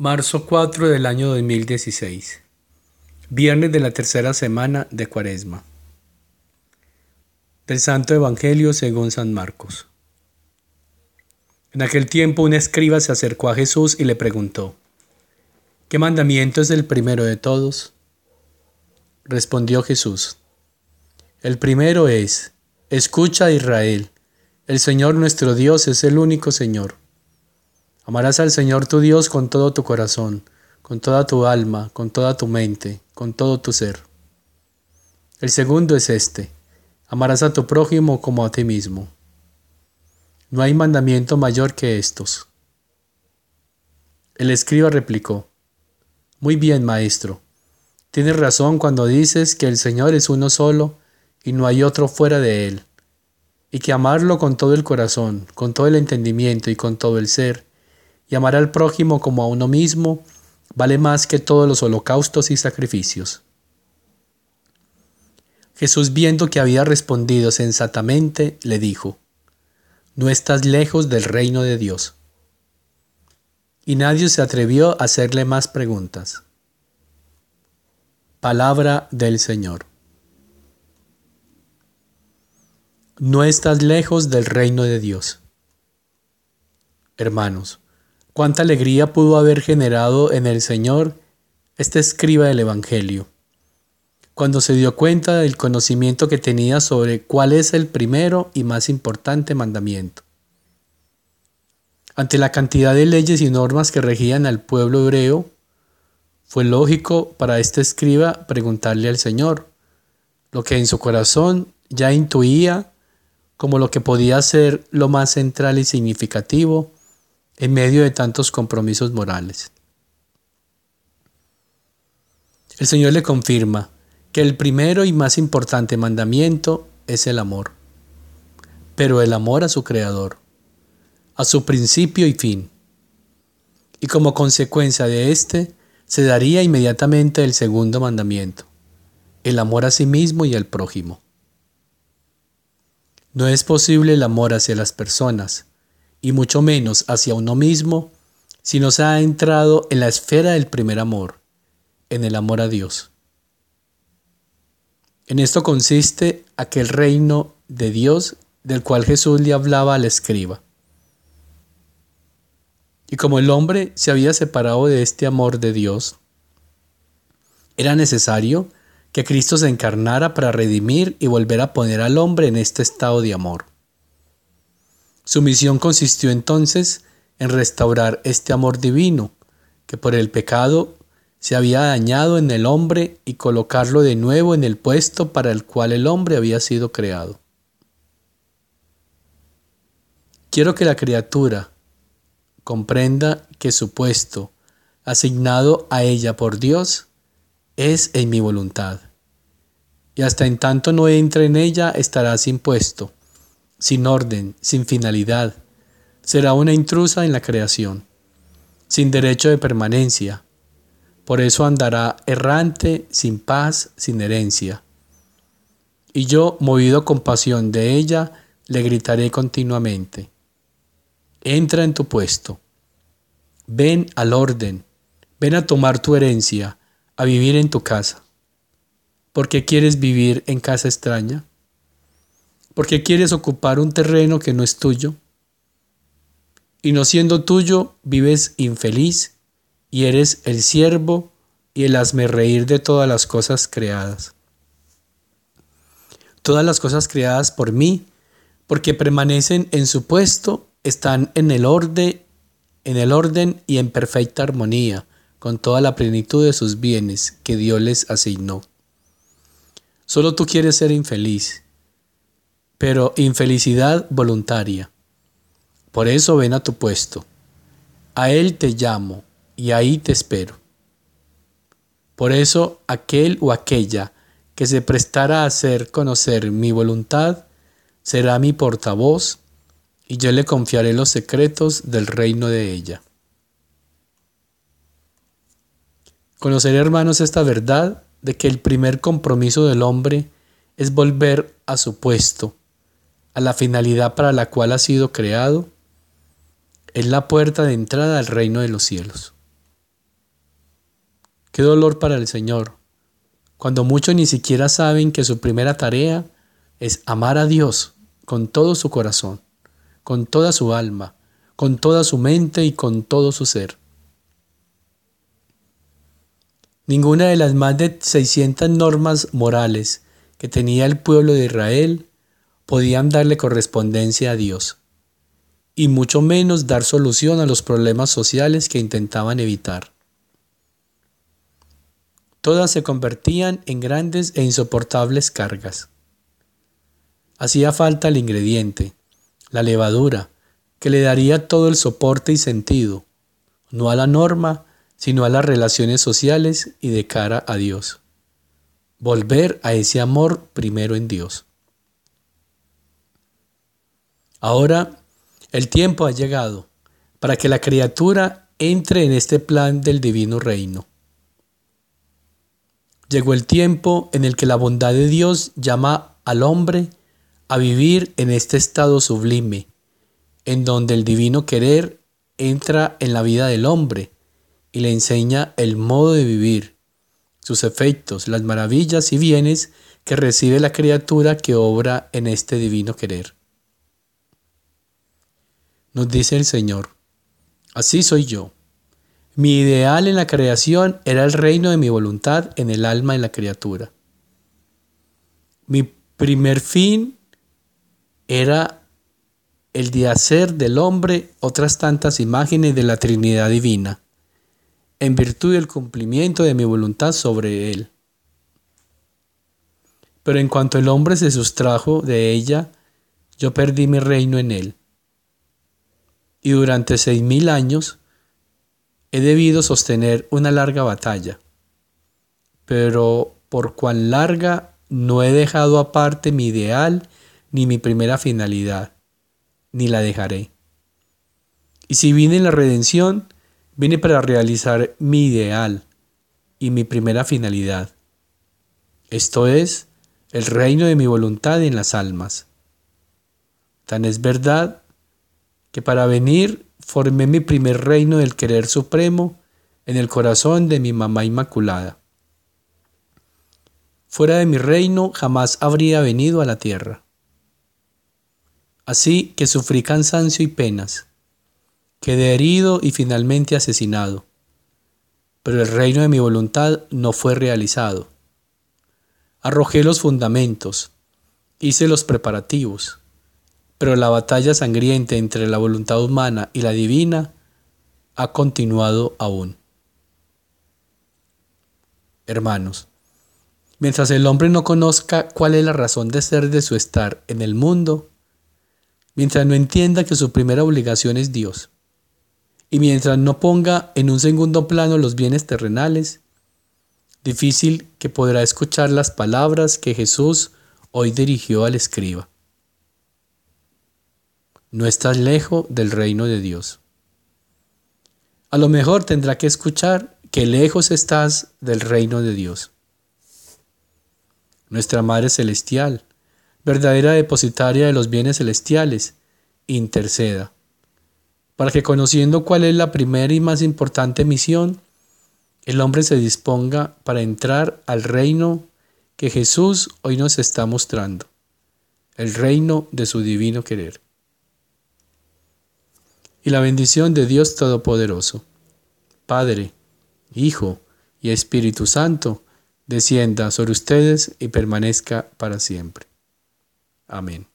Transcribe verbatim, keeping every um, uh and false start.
Marzo cuatro del año dos mil dieciséis. Viernes de la tercera semana de Cuaresma. Del Santo Evangelio según San Marcos. En aquel tiempo un escriba se acercó a Jesús y le preguntó: ¿Qué mandamiento es el primero de todos? Respondió Jesús: El primero es: Escucha, Israel, el Señor nuestro Dios es el único Señor. Amarás al Señor tu Dios con todo tu corazón, con toda tu alma, con toda tu mente, con todo tu ser. El segundo es este: amarás a tu prójimo como a ti mismo. No hay mandamiento mayor que estos. El escriba replicó: Muy bien, maestro. Tienes razón cuando dices que el Señor es uno solo y no hay otro fuera de él, y que amarlo con todo el corazón, con todo el entendimiento y con todo el ser, y amar al prójimo como a uno mismo, vale más que todos los holocaustos y sacrificios. Jesús, viendo que había respondido sensatamente, le dijo: No estás lejos del reino de Dios. Y nadie se atrevió a hacerle más preguntas. Palabra del Señor. No estás lejos del reino de Dios. Hermanos, cuánta alegría pudo haber generado en el Señor este escriba del Evangelio, cuando se dio cuenta del conocimiento que tenía sobre cuál es el primero y más importante mandamiento. Ante la cantidad de leyes y normas que regían al pueblo hebreo, fue lógico para este escriba preguntarle al Señor lo que en su corazón ya intuía como lo que podía ser lo más central y significativo en medio de tantos compromisos morales. El Señor le confirma que el primero y más importante mandamiento es el amor, pero el amor a su Creador, a su principio y fin. Y como consecuencia de este, se daría inmediatamente el segundo mandamiento, el amor a sí mismo y al prójimo. No es posible el amor hacia las personas, y mucho menos hacia uno mismo, si no se ha entrado en la esfera del primer amor, en el amor a Dios. En esto consiste aquel reino de Dios del cual Jesús le hablaba al escriba. Y como el hombre se había separado de este amor de Dios, era necesario que Cristo se encarnara para redimir y volver a poner al hombre en este estado de amor. Su misión consistió entonces en restaurar este amor divino que por el pecado se había dañado en el hombre y colocarlo de nuevo en el puesto para el cual el hombre había sido creado. Quiero que la criatura comprenda que su puesto, asignado a ella por Dios, es en mi voluntad, y hasta en tanto no entre en ella estará sin puesto, sin orden, sin finalidad, será una intrusa en la creación, sin derecho de permanencia. Por eso andará errante, sin paz, sin herencia. Y yo, movido a compasión de ella, le gritaré continuamente: Entra en tu puesto, ven al orden, ven a tomar tu herencia, a vivir en tu casa. ¿Por qué quieres vivir en casa extraña? ¿Por qué quieres ocupar un terreno que no es tuyo? Y no siendo tuyo, vives infeliz y eres el siervo y el hazmerreír de todas las cosas creadas. Todas las cosas creadas por mí, porque permanecen en su puesto, están en el orden, en el orden y en perfecta armonía con toda la plenitud de sus bienes que Dios les asignó. Solo tú quieres ser infeliz, pero infelicidad voluntaria. Por eso ven a tu puesto. A él te llamo y ahí te espero. Por eso aquel o aquella que se prestara a hacer conocer mi voluntad será mi portavoz y yo le confiaré los secretos del reino de ella. Conocer, hermanos, esta verdad de que el primer compromiso del hombre es volver a su puesto, a la finalidad para la cual ha sido creado, es la puerta de entrada al reino de los cielos. Qué dolor para el Señor, cuando muchos ni siquiera saben que su primera tarea es amar a Dios con todo su corazón, con toda su alma, con toda su mente y con todo su ser. Ninguna de las más de seiscientas normas morales que tenía el pueblo de Israel podían darle correspondencia a Dios, y mucho menos dar solución a los problemas sociales que intentaban evitar. Todas se convertían en grandes e insoportables cargas. Hacía falta el ingrediente, la levadura, que le daría todo el soporte y sentido, no a la norma, sino a las relaciones sociales y de cara a Dios. Volver a ese amor primero en Dios. Ahora, el tiempo ha llegado para que la criatura entre en este plan del divino reino. Llegó el tiempo en el que la bondad de Dios llama al hombre a vivir en este estado sublime, en donde el divino querer entra en la vida del hombre y le enseña el modo de vivir, sus efectos, las maravillas y bienes que recibe la criatura que obra en este divino querer. Nos dice el Señor: así soy yo. Mi ideal en la creación era el reino de mi voluntad en el alma de la criatura. Mi primer fin era el de hacer del hombre otras tantas imágenes de la Trinidad Divina, en virtud del cumplimiento de mi voluntad sobre él. Pero en cuanto el hombre se sustrajo de ella, yo perdí mi reino en él. Y durante seis mil años he debido sostener una larga batalla, pero por cuán larga no he dejado aparte mi ideal ni mi primera finalidad, ni la dejaré. Y si vine en la redención, vine para realizar mi ideal y mi primera finalidad, esto es, el reino de mi voluntad en las almas. Tan es verdad que para venir formé mi primer reino del querer supremo en el corazón de mi mamá inmaculada. Fuera de mi reino jamás habría venido a la tierra. Así que sufrí cansancio y penas, quedé herido y finalmente asesinado, pero el reino de mi voluntad no fue realizado. Arrojé los fundamentos, hice los preparativos, pero la batalla sangrienta entre la voluntad humana y la divina ha continuado aún. Hermanos, mientras el hombre no conozca cuál es la razón de ser de su estar en el mundo, mientras no entienda que su primera obligación es Dios, y mientras no ponga en un segundo plano los bienes terrenales, difícil que podrá escuchar las palabras que Jesús hoy dirigió al escriba. No estás lejos del reino de Dios. A lo mejor tendrá que escuchar que lejos estás del reino de Dios. Nuestra Madre Celestial, verdadera depositaria de los bienes celestiales, interceda, para que conociendo cuál es la primera y más importante misión, el hombre se disponga para entrar al reino que Jesús hoy nos está mostrando, el reino de su divino querer. Y la bendición de Dios Todopoderoso, Padre, Hijo y Espíritu Santo, descienda sobre ustedes y permanezca para siempre. Amén.